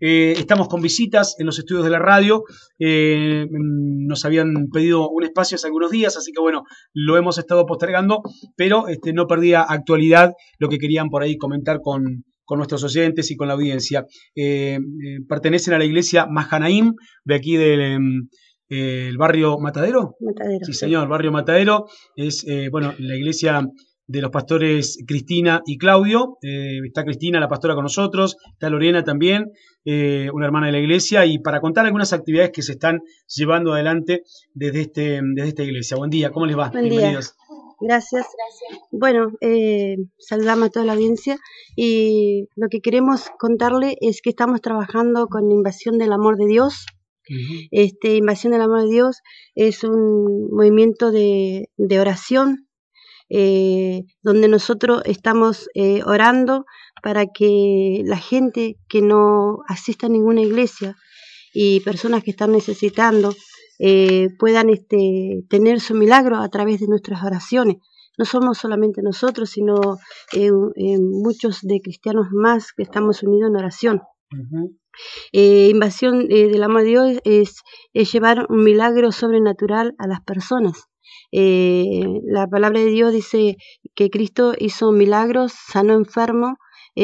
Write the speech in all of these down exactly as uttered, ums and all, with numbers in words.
eh, estamos con visitas en los estudios de la radio. Eh, nos habían pedido un espacio hace algunos días, así que bueno, lo hemos estado postergando, pero este, no perdía actualidad lo que querían por ahí comentar con, con nuestros oyentes y con la audiencia. Eh, eh, pertenecen a la iglesia Mahanaim, de aquí del eh, el barrio Matadero. Matadero. Sí, señor, barrio Matadero. Es, eh, bueno, la iglesia de los pastores Cristina y Claudio. Eh, está Cristina, la pastora, con nosotros. Está Lorena también, eh, una hermana de la iglesia. Y para contar algunas actividades que se están llevando adelante desde, este, desde esta iglesia. Buen día, ¿cómo les va? Buen Bienvenidos. Día. Gracias. Gracias. Bueno, eh, saludamos a toda la audiencia y lo que queremos contarle es que estamos trabajando con Invasión del Amor de Dios. Uh-huh. Este, Invasión del Amor de Dios es un movimiento de, de oración eh, donde nosotros estamos eh, orando para que la gente que no asista a ninguna iglesia y personas que están necesitando eh, puedan este, tener su milagro a través de nuestras oraciones. No somos solamente nosotros, sino eh, eh, muchos de cristianos más que estamos unidos en oración. Uh-huh. Eh, invasión eh, del amor de Dios es, es llevar un milagro sobrenatural a las personas. Eh, la palabra de Dios dice que Cristo hizo milagros, sanó enfermos,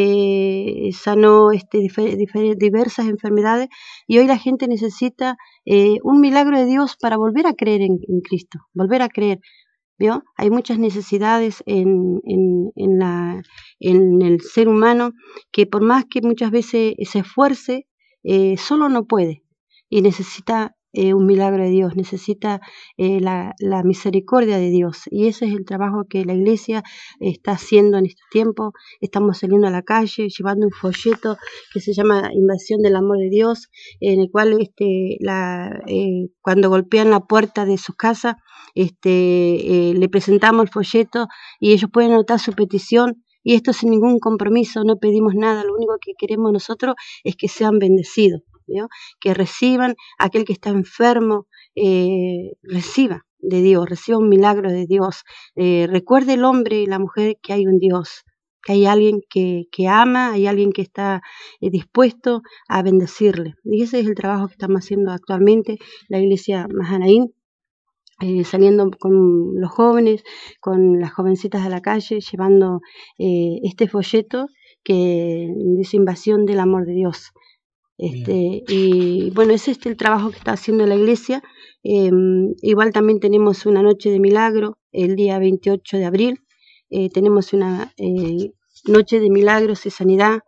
eh, sanó este, difer, difer, diversas enfermedades, y hoy la gente necesita eh, un milagro de Dios para volver a creer en, en Cristo, volver a creer. ¿Vio? Hay muchas necesidades en, en, en, la, en el ser humano que por más que muchas veces se esfuerce, eh, solo no puede y necesita eh, un milagro de Dios, necesita eh, la, la misericordia de Dios, y ese es el trabajo que la iglesia está haciendo en este tiempo. Estamos saliendo a la calle llevando un folleto que se llama Invasión del Amor de Dios, en el cual este, la, eh, cuando golpean la puerta de su casa, Este, eh, le presentamos el folleto y ellos pueden anotar su petición, y esto sin ningún compromiso, no pedimos nada, lo único que queremos nosotros es que sean bendecidos, ¿no? Que reciban, aquel que está enfermo, eh, reciba de Dios, reciba un milagro de Dios, eh, recuerde el hombre y la mujer que hay un Dios, que hay alguien que, que ama, hay alguien que está eh, dispuesto a bendecirle, y ese es el trabajo que estamos haciendo actualmente, la iglesia Mahanaim. Eh, saliendo con los jóvenes, con las jovencitas a la calle, llevando eh, este folleto que dice Invasión del Amor de Dios. Este, y bueno, ese es el trabajo que está haciendo la iglesia. Eh, igual también tenemos una noche de milagro el día veintiocho de abril. Eh, tenemos una eh, noche de milagros y sanidad.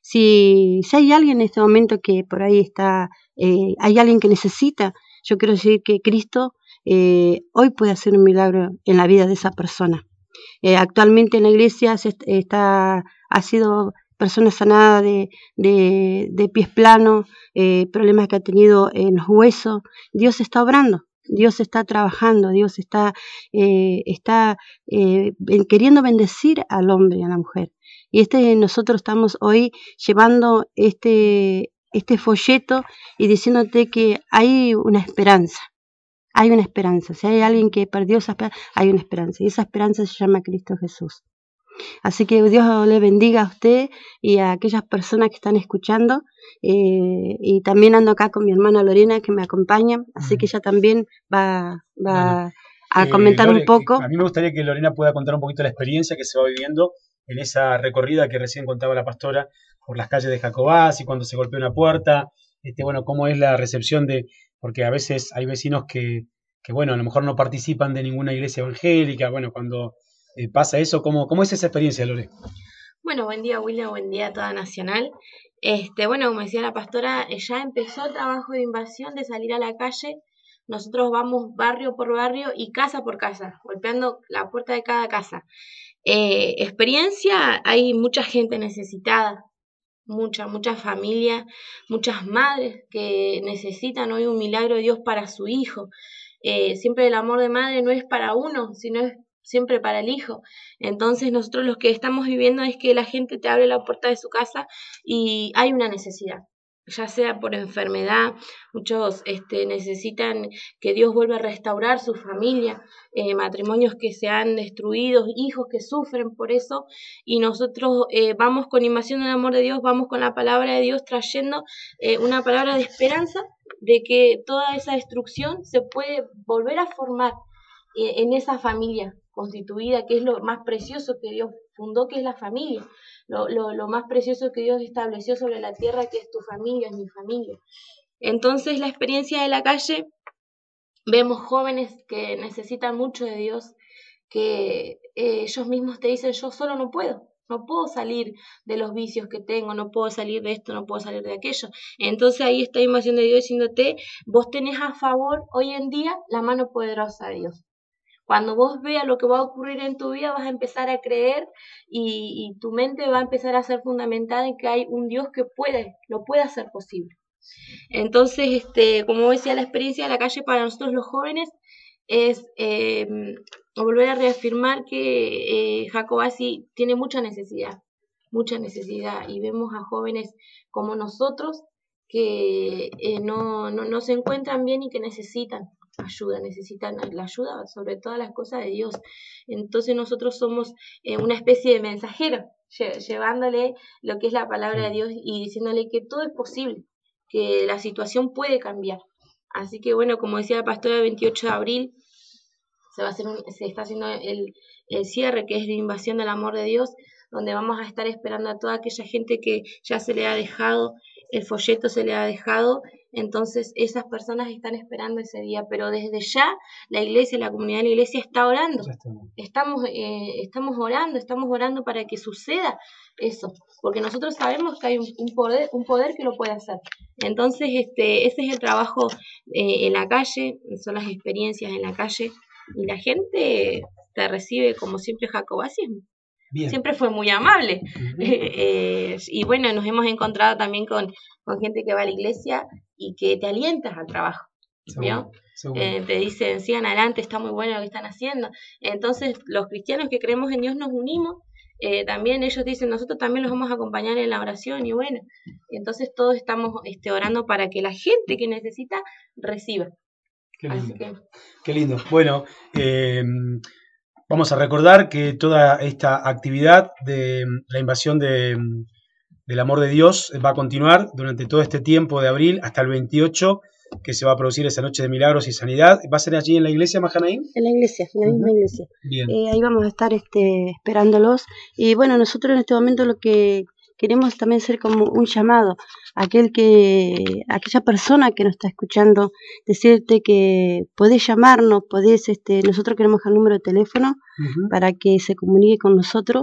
Si, si hay alguien en este momento que por ahí está, eh, hay alguien que necesita, yo quiero decir que Cristo Eh, hoy puede hacer un milagro en la vida de esa persona. Eh, actualmente en la iglesia se está, ha sido personas sanadas de, de, de pies planos, eh, problemas que ha tenido en los huesos. Dios está obrando, Dios está trabajando, Dios está, eh, está eh, queriendo bendecir al hombre y a la mujer. Y este, nosotros estamos hoy llevando este, este folleto y diciéndote que hay una esperanza. Hay una esperanza. Si hay alguien que perdió esa esperanza, hay una esperanza. Y esa esperanza se llama Cristo Jesús. Así que Dios le bendiga a usted y a aquellas personas que están escuchando. Eh, y también ando acá con mi hermana Lorena, que me acompaña. Así que ella también va, va bueno, a eh, comentar Lore, un poco. A mí me gustaría que Lorena pueda contar un poquito la experiencia que se va viviendo en esa recorrida que recién contaba la pastora por las calles de Jacobás y cuando se golpea una puerta. Este, bueno, cómo es la recepción de... Porque a veces hay vecinos que, que, bueno, a lo mejor no participan de ninguna iglesia evangélica. Bueno, cuando eh, pasa eso, ¿cómo, ¿cómo es esa experiencia, Lore? Bueno, buen día, William, buen día a toda Nacional. Este, bueno, como decía la pastora, ya empezó el trabajo de invasión, de salir a la calle. Nosotros vamos barrio por barrio y casa por casa, golpeando la puerta de cada casa. Eh, experiencia, hay mucha gente necesitada, mucha, mucha familia, muchas madres que necesitan hoy un milagro de Dios para su hijo. Eh, siempre el amor de madre no es para uno, sino es siempre para el hijo. Entonces nosotros lo que estamos viviendo es que la gente te abre la puerta de su casa y hay una necesidad. ya sea por enfermedad, muchos este, necesitan que Dios vuelva a restaurar su familia, eh, matrimonios que se han destruido, hijos que sufren por eso, y nosotros eh, vamos con Invasión del Amor de Dios, vamos con la palabra de Dios trayendo eh, una palabra de esperanza de que toda esa destrucción se puede volver a formar eh, en esa familia constituida, que es lo más precioso que Dios fundó, que es la familia. Lo, lo, lo más precioso que Dios estableció sobre la tierra, que es tu familia, es mi familia. Entonces, la experiencia de la calle, vemos jóvenes que necesitan mucho de Dios, que eh, ellos mismos te dicen, yo solo no puedo, no puedo salir de los vicios que tengo, no puedo salir de esto, no puedo salir de aquello. Entonces ahí está Invasión de Dios diciéndote, vos tenés a favor hoy en día la mano poderosa de Dios. Cuando vos veas lo que va a ocurrir en tu vida, vas a empezar a creer y, y tu mente va a empezar a ser fundamentada en que hay un Dios que puede, lo puede hacer posible. Entonces, este, como decía, la experiencia de la calle para nosotros los jóvenes es eh, volver a reafirmar que eh, Jacobasi tiene mucha necesidad, mucha necesidad, y vemos a jóvenes como nosotros que eh, no, no, no se encuentran bien y que necesitan ayuda, necesitan la ayuda sobre todas las cosas de Dios. Entonces nosotros somos eh, una especie de mensajero, lle llevándole lo que es la palabra de Dios y diciéndole que todo es posible, que la situación puede cambiar. Así que bueno, como decía la pastora, el veintiocho de abril se va a hacer un, se está haciendo el, el cierre, que es de Invasión del Amor de Dios, donde vamos a estar esperando a toda aquella gente que ya se le ha dejado, el folleto se le ha dejado. Entonces esas personas están esperando ese día, pero desde ya la iglesia, la comunidad de la iglesia está orando, estamos, eh, estamos orando, estamos orando para que suceda eso, porque nosotros sabemos que hay un, un, poder, un poder que lo puede hacer. Entonces este, ese es el trabajo eh, en la calle, son las experiencias en la calle, y la gente te recibe como siempre Jacobasi. Bien. Siempre fue muy amable. Uh-huh. eh, eh, y bueno, nos hemos encontrado también con, con gente que va a la iglesia y que te alientas al trabajo. ¿Vio? Eh, te dicen, sigan adelante, está muy bueno lo que están haciendo. Entonces, los cristianos que creemos en Dios nos unimos. Eh, también ellos dicen, nosotros también los vamos a acompañar en la oración. Y bueno, entonces todos estamos este, orando para que la gente que necesita reciba. Qué lindo. Así que... Qué lindo. Bueno, eh, vamos a recordar que toda esta actividad de la invasión de, del amor de Dios va a continuar durante todo este tiempo de abril hasta el veintiocho, que se va a producir esa noche de milagros y sanidad. ¿Va a ser allí en la iglesia, Mahanaim? En la iglesia, en la misma uh-huh. iglesia. Bien. Eh, ahí vamos a estar este, esperándolos. Y bueno, nosotros en este momento lo que queremos también ser como un llamado a aquel que, a aquella persona que nos está escuchando, decirte que podés llamarnos, podés, este, nosotros queremos el número de teléfono uh-huh. para que se comunique con nosotros,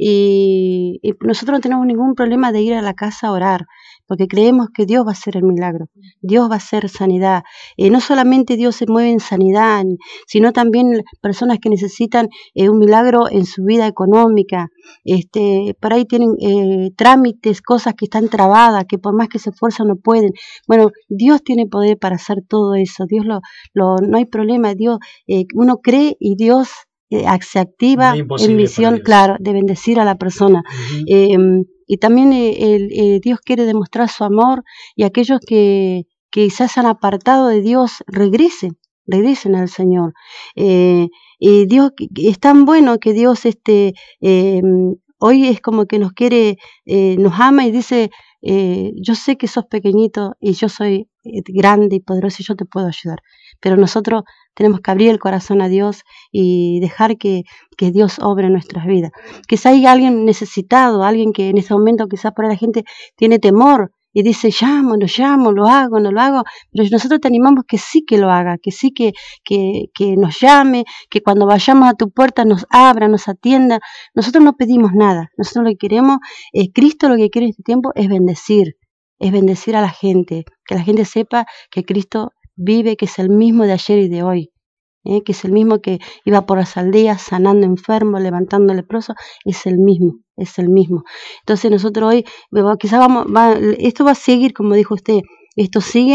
y, y nosotros no tenemos ningún problema de ir a la casa a orar, porque creemos que Dios va a hacer el milagro, Dios va a hacer sanidad. Eh, no solamente Dios se mueve en sanidad, sino también personas que necesitan eh, un milagro en su vida económica. Este, por ahí tienen eh, trámites, cosas que están trabadas, que por más que se esfuerzan no pueden. Bueno, Dios tiene poder para hacer todo eso. Dios lo, lo no hay problema. Dios, eh, uno cree y Dios eh, se activa no en misión, claro, de bendecir a la persona. Uh-huh. Eh, y también eh, el, eh, Dios quiere demostrar su amor, y aquellos que, que quizás se han apartado de Dios regresen, regresen al Señor. Eh, y Dios es tan bueno que Dios este eh, hoy es como que nos quiere, eh, nos ama y dice, eh, yo sé que sos pequeñito y yo soy grande y poderoso y yo te puedo ayudar, pero nosotros tenemos que abrir el corazón a Dios y dejar que, que Dios obre en nuestras vidas. Quizá hay alguien necesitado, alguien que en este momento quizás por ahí la gente tiene temor y dice, llamo, no llamo, lo hago, no lo hago, pero nosotros te animamos que sí que lo haga, que sí que, que, que nos llame, que cuando vayamos a tu puerta nos abra, nos atienda. Nosotros no pedimos nada, nosotros lo que queremos, eh, Cristo lo que quiere en este tiempo es bendecir, es bendecir a la gente, que la gente sepa que Cristo vive, que es el mismo de ayer y de hoy. ¿Eh? Que es el mismo que iba por las aldeas sanando enfermos, levantando leprosos, es el mismo, es el mismo. Entonces nosotros hoy, quizás vamos, va, esto va a seguir, como dijo usted, esto sigue,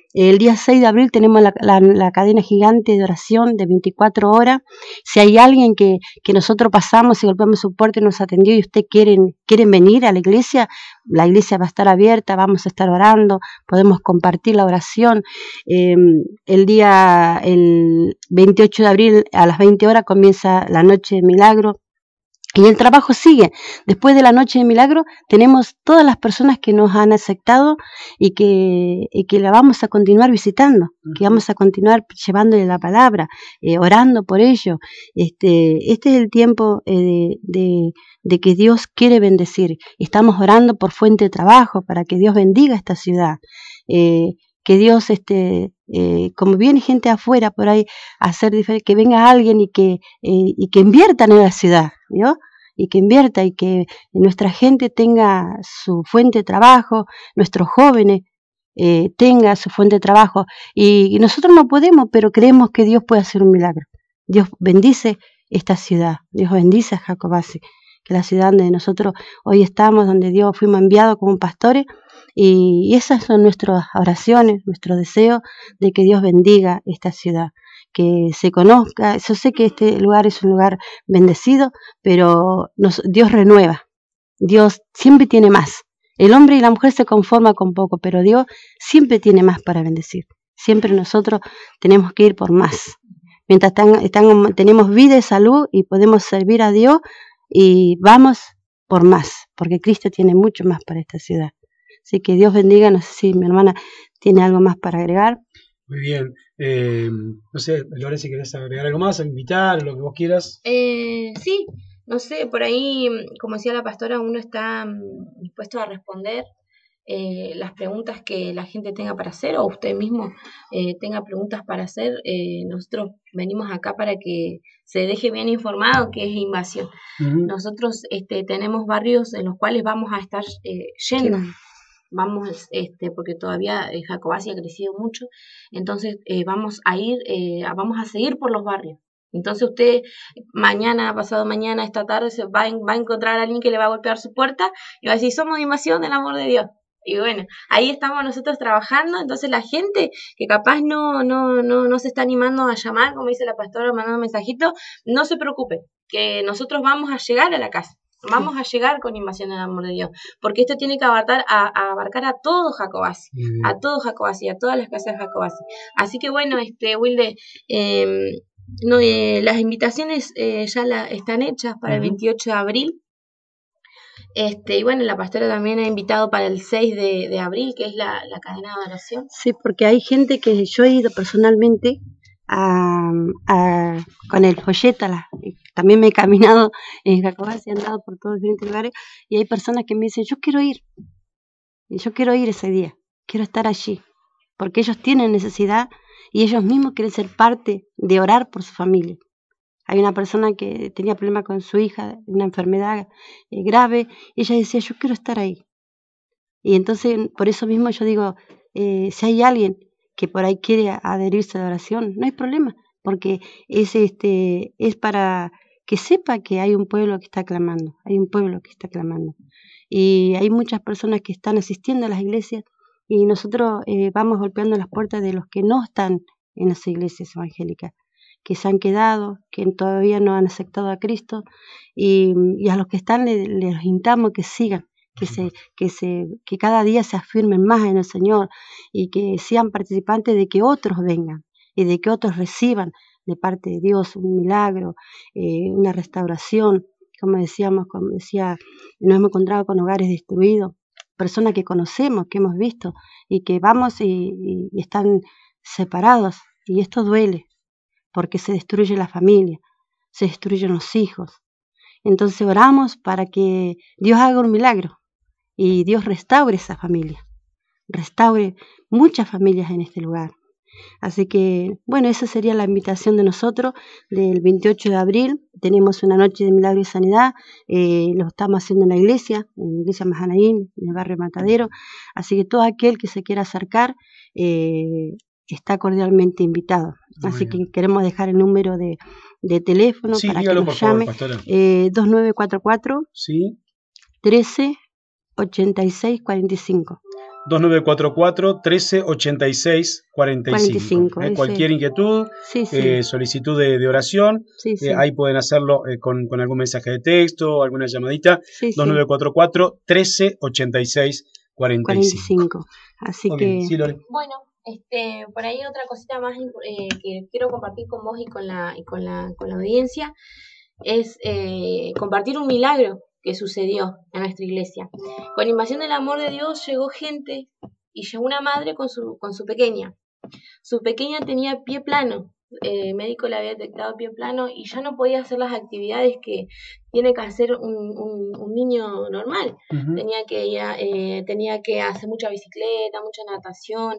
El día seis de abril tenemos la, la, la cadena gigante de oración de veinticuatro horas. Si hay alguien que, que nosotros pasamos y golpeamos su puerta y nos atendió y usted quieren, quieren venir a la iglesia, la iglesia va a estar abierta, vamos a estar orando, podemos compartir la oración. Eh, el día el veintiocho de abril a las veinte horas comienza la noche de milagro. Y el trabajo sigue. Después de la noche de milagro tenemos todas las personas que nos han aceptado y que, y que la vamos a continuar visitando, uh-huh. que vamos a continuar llevándole la palabra, eh, orando por ellos. Este, este es el tiempo eh, de, de, de que Dios quiere bendecir. Estamos orando por fuente de trabajo para que Dios bendiga esta ciudad. Eh, que Dios, este, eh, como viene gente afuera por ahí a hacer diferente, que venga alguien y que, eh, y que inviertan en la ciudad, ¿no? Y que invierta y que nuestra gente tenga su fuente de trabajo, nuestros jóvenes eh, tengan su fuente de trabajo. Y, y nosotros no podemos, pero creemos que Dios puede hacer un milagro. Dios bendice esta ciudad, Dios bendice a Jacobasi, que la ciudad donde nosotros hoy estamos, donde Dios fuimos enviados como pastores. Y esas son nuestras oraciones, nuestro deseo de que Dios bendiga esta ciudad, que se conozca. Yo sé que este lugar es un lugar bendecido, pero nos, Dios renueva, Dios siempre tiene más. El hombre y la mujer se conforman con poco, pero Dios siempre tiene más para bendecir. Siempre nosotros tenemos que ir por más. Mientras están, están, tenemos vida y salud y podemos servir a Dios, y vamos por más, porque Cristo tiene mucho más para esta ciudad. Así que Dios bendiga. No sé si mi hermana tiene algo más para agregar. Muy bien. Eh, no sé, Lore, si querés agregar algo más, invitar, lo que vos quieras. Eh, sí, no sé, por ahí, como decía la pastora, uno está dispuesto a responder eh, las preguntas que la gente tenga para hacer, o usted mismo eh, tenga preguntas para hacer. Eh, nosotros venimos acá para que se deje bien informado qué es invasión. Uh-huh. Nosotros este, tenemos barrios en los cuales vamos a estar eh, yendo. Sí. Vamos, este, porque todavía eh, Jacobasi ha crecido mucho, entonces eh, vamos a ir, eh, vamos a seguir por los barrios. Entonces usted mañana, pasado mañana, esta tarde, se va, va a encontrar a alguien que le va a golpear su puerta y va a decir, somos invasión del amor de Dios. Y bueno, ahí estamos nosotros trabajando. Entonces la gente que capaz no, no, no, no se está animando a llamar, como dice la pastora, mandando un mensajito, no se preocupe, que nosotros vamos a llegar a la casa. Vamos a llegar con invasión del amor de Dios, porque esto tiene que abarcar a, a, abarcar a todo Jacobasi, mm. a todo Jacobasi, a todas las casas de Jacobasi. Así que bueno, este Wilde, eh, no, eh, las invitaciones eh, ya la, están hechas para uh-huh. el veintiocho de abril. Este, y bueno, la pastora también ha invitado para el seis de, de abril, que es la, la cadena de oración. Sí, porque hay gente que yo he ido personalmente A, a, con el folleto, la, también me he caminado en Jacobasi, he andado por todos los diferentes lugares, y hay personas que me dicen, yo quiero ir, y yo quiero ir ese día, quiero estar allí, porque ellos tienen necesidad y ellos mismos quieren ser parte de orar por su familia. Hay una persona que tenía problemas con su hija, una enfermedad eh, grave, y ella decía, yo quiero estar ahí. Y entonces, por eso mismo yo digo, eh, si hay alguien que por ahí quiere adherirse a la oración, no hay problema, porque es, este, es para que sepa que hay un pueblo que está clamando, hay un pueblo que está clamando. Y hay muchas personas que están asistiendo a las iglesias y nosotros eh, vamos golpeando las puertas de los que no están en las iglesias evangélicas, que se han quedado, que todavía no han aceptado a Cristo, y, y a los que están les, les invitamos que sigan, que se, que se, que cada día se afirmen más en el Señor y que sean participantes de que otros vengan y de que otros reciban de parte de Dios un milagro, eh, una restauración. Como decíamos, como decía, nos hemos encontrado con hogares destruidos, personas que conocemos, que hemos visto y que vamos y, y, y están separados, y esto duele porque se destruye la familia, se destruyen los hijos. Entonces oramos para que Dios haga un milagro y Dios restaure esa familia, restaure muchas familias en este lugar. Así que, bueno, esa sería la invitación de nosotros del veintiocho de abril. Tenemos una noche de milagro y sanidad, eh, lo estamos haciendo en la iglesia, en la iglesia Mahanaín, en el barrio Matadero. Así que todo aquel que se quiera acercar eh, está cordialmente invitado. Así que queremos dejar el número de, de teléfono sí, para que nos llame, favor, eh, dos nueve cuatro cuatro, ¿sí? trece ochenta y seis cuarenta y cinco. dos nueve cuatro cuatro, uno tres ocho seis, cuatro cinco. cuarenta y cinco, Eh, cualquier inquietud, sí, sí. eh, solicitud de, de oración, Sí, sí. eh, ahí pueden hacerlo eh, con, con algún mensaje de texto, alguna llamadita. Sí, dos nueve cuatro cuatro, uno tres ocho seis, cuatro cinco. cuarenta y cinco. Así Muy que... bien. Sí, Lore. Bueno, este, por ahí otra cosita más eh, que quiero compartir con vos y con la, y con la, con la audiencia es eh, compartir un milagro que sucedió en nuestra iglesia. Con invasión del amor de Dios llegó gente y llegó una madre con su, con su pequeña. Su pequeña tenía pie plano, eh, el médico le había detectado pie plano y ya no podía hacer las actividades que tiene que hacer un, un, un niño normal. Uh-huh. Tenía que ir a, eh, tenía que hacer mucha bicicleta, mucha natación.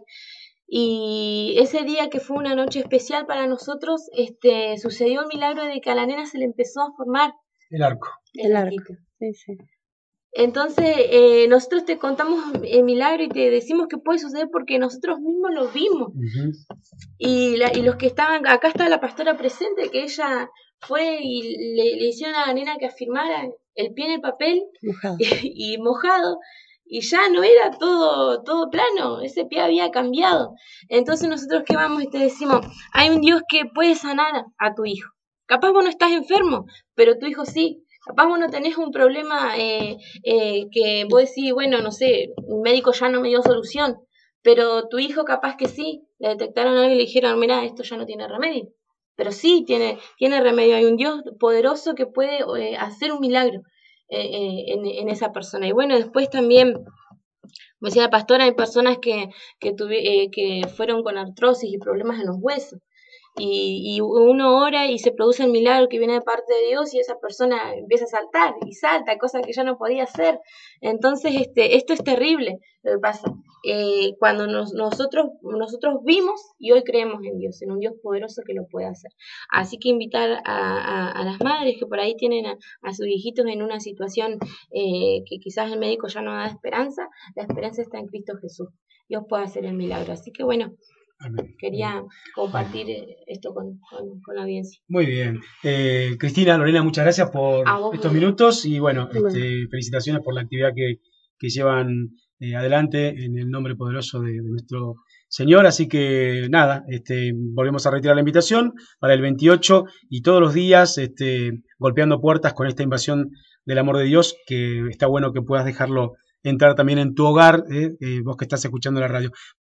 Y ese día, que fue una noche especial para nosotros, este, sucedió el milagro de que a la nena se le empezó a formar el arco. El, el arco, sí, sí. Entonces, eh, nosotros te contamos el milagro y te decimos que puede suceder porque nosotros mismos lo vimos. Uh-huh. Y, la, y los que estaban, acá está la pastora presente, que ella fue y le, le hicieron a la nena que afirmara el pie en el papel mojado. Y, y mojado. Y ya no era todo, todo plano, ese pie había cambiado. Entonces nosotros que vamos y te decimos, hay un Dios que puede sanar a tu hijo. Capaz vos no estás enfermo, pero tu hijo sí. Capaz vos no tenés un problema eh, eh, que vos decís, bueno, no sé, el médico ya no me dio solución, pero tu hijo capaz que sí. Le detectaron algo y le dijeron, mira, esto ya no tiene remedio. Pero sí, tiene, tiene remedio. Hay un Dios poderoso que puede eh, hacer un milagro. Eh, en, en esa persona. Y bueno, después también, como decía la pastora, hay personas que, que, tuve, eh, que fueron con artrosis y problemas en los huesos. Y, y uno ora y se produce el milagro que viene de parte de Dios y esa persona empieza a saltar y salta, cosa que ya no podía hacer. Entonces, este, esto es terrible lo que pasa. Eh, cuando nos, nosotros, nosotros vimos y hoy creemos en Dios, en un Dios poderoso que lo puede hacer. Así que invitar a, a, a las madres que por ahí tienen a, a sus hijitos en una situación eh, que quizás el médico ya no da esperanza, la esperanza está en Cristo Jesús. Dios puede hacer el milagro. Así que bueno, Amén. Quería compartir esto con, con, con la audiencia. Muy bien. Eh, Cristina, Lorena, muchas gracias por vos, estos bien. minutos y bueno, bueno. Este, felicitaciones por la actividad que, que llevan eh, adelante en el nombre poderoso de, de nuestro Señor. Así que nada, este, volvemos a retirar la invitación para el veintiocho y todos los días este, golpeando puertas con esta invasión del amor de Dios, que está bueno que puedas dejarlo entrar también en tu hogar, eh, eh, vos que estás escuchando la radio.